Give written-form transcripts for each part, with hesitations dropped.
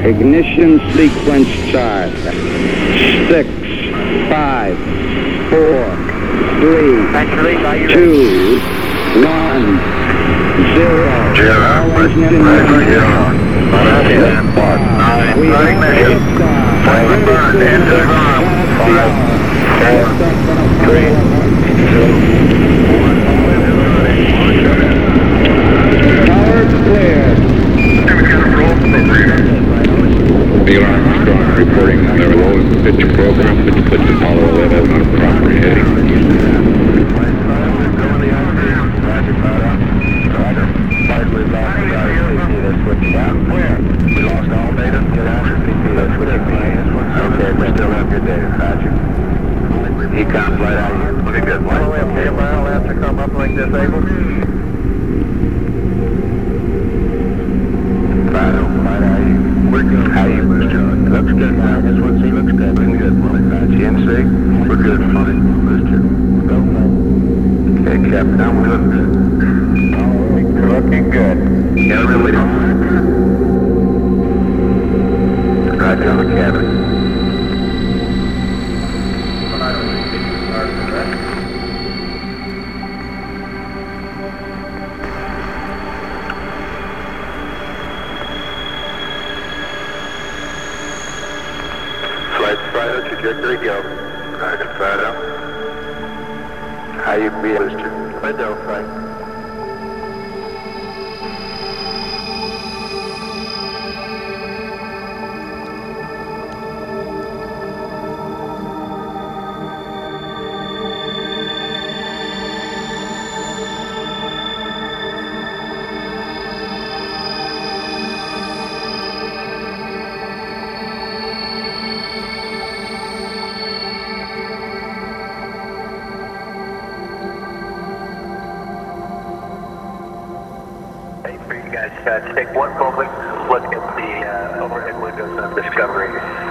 Ignition sequence start. 6, 5, 4, 3, 2, 1, 0. All engine ignition. Flame burn into the ground. 5, 4, 3, 2, 1. Power clear. Neil Armstrong reporting on their lowest pitch program, which puts Apollo 11 on a proper heading. We lost all data. Okay, we still have your data, Roger. Econ flight out here. Looking good. All the way up to a mile after come uplink disabled. Flight out here. We're good. How you move, John? Looks good, man. This one see looks good. Looking good, Roger. GNC, we're good, fine. Booster. Okay, Captain, I'm looking good. Looking good. Yeah, really don't. Roger on the cabin. Flight Fido, trajectory go. Roger, Fido. How you be, Mr. Fido, Fido. Take one moment, look at the overhead windows of Discovery.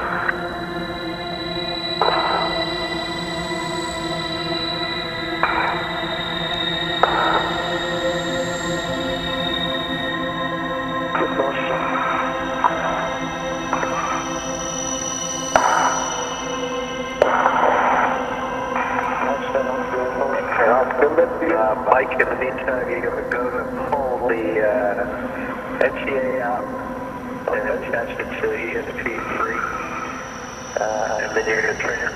Mike, in the meantime, you're going to go to pull the NTA out and attach it to the NP3 and then you're going to trigger.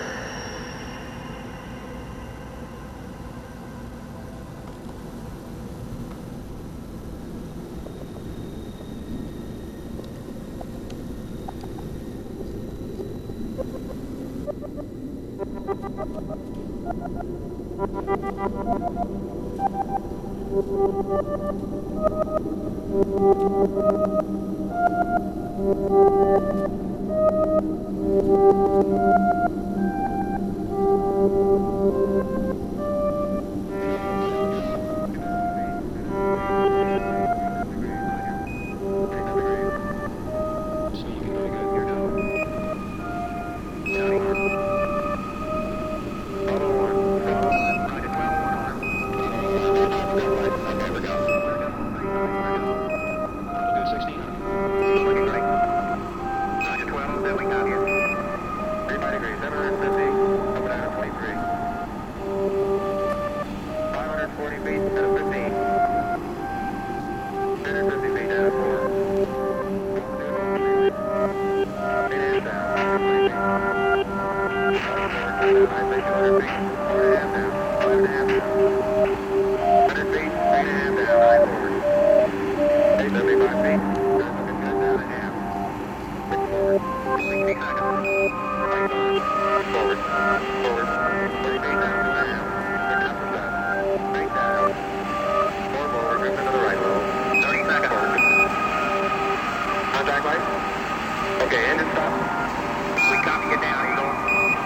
Okay, engine stop. We copy you down, Eagle.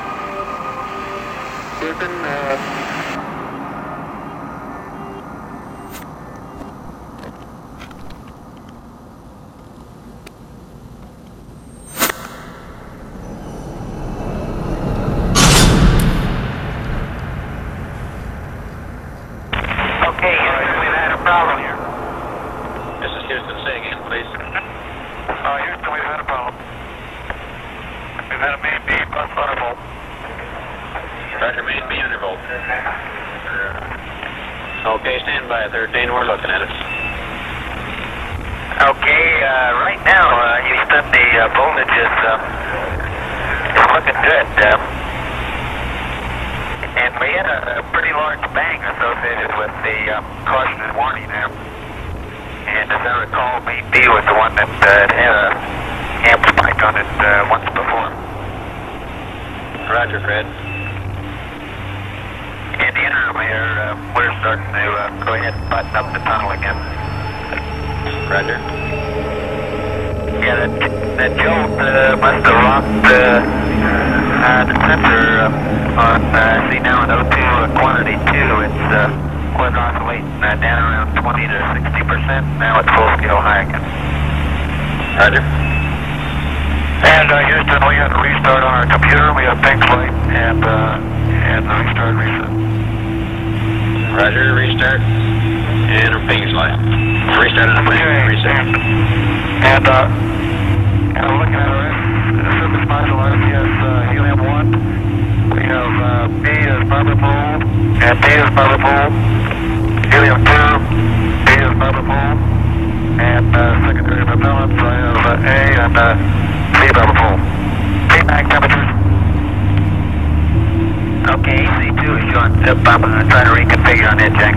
Houston, problem here. This is Houston. Say again, please. Houston, we've had a problem. Had a main B plus undervolt. Roger, main B undervolt. Okay, stand by 13, we're looking at it. Okay, right now, Houston, the voltage is looking good. And we had a pretty large bang associated with the caution and warning there. And as I recall, main B was the one that had a amp spike on it once before. Roger, Fred. In the interim here, we're starting to go ahead and button up the tunnel again. Roger. Yeah, that jolt must have rocked the sensor on, see now in O2 quantity 2, it's was oscillating down around 20 to 60%. Now it's full scale high again. Roger. And Houston, we had to restart on our computer. We have pink light and restart reset. Roger, restart. And a ping slide. Restart and a ping, reset. And looking at our surface module RTS helium-1, we have B is Barbara Pole, and D is Barbara Pole, helium-2, D is Barbara Pole, and secondary propellants, I have A and C Barbara Pole. Feedback temperatures. Okay, C2 is showing zip. I'm going to try to reconfigure on it, Jack.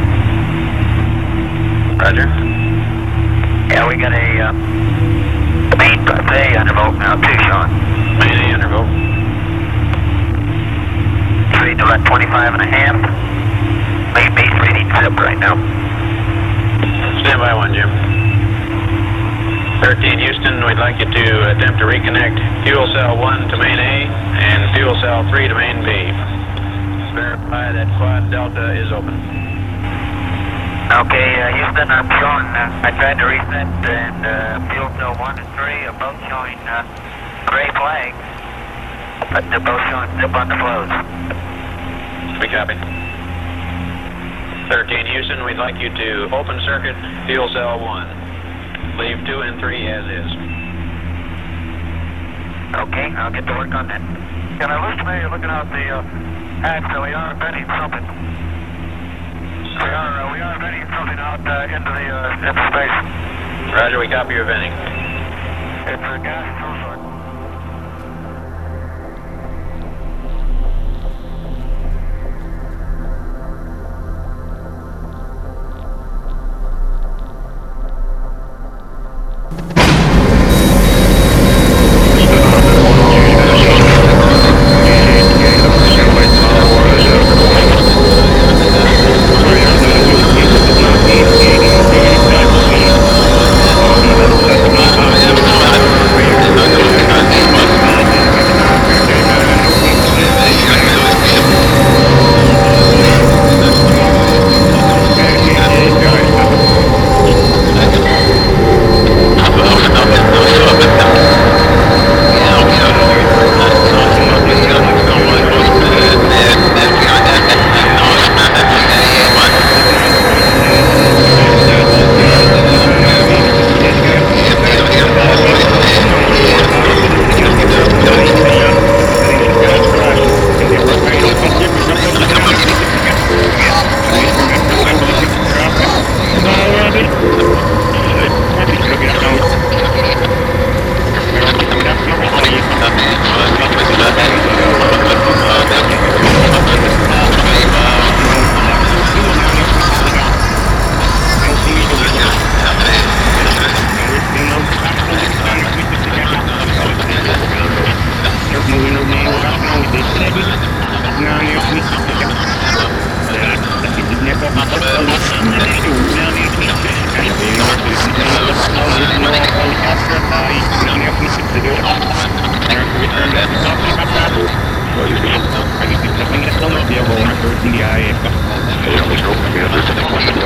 Roger. Yeah, we got a main plus A undervolt now too, Sean. Main A undervolt. It's reading about 25 and a half. Main B's reading zip right now. Stand by 1, Jim. 13 Houston, we'd like you to attempt to reconnect fuel cell 1 to main A and fuel cell 3 to main B. Verify that quad delta is open. Okay, Houston, I'm showing, I tried to reset and fuel cell 1 and 3 are both showing gray flags, but they're both showing zip on the flows. We copy. 13 Houston, we'd like you to open circuit fuel cell 1. Leave 2 and 3 as is. Okay, I'll get to work on that. Can I listen to you looking out the hatch that we are venting something? We are venting something out into space. Roger, we copy your venting. It's a gas of some sort. Yeah,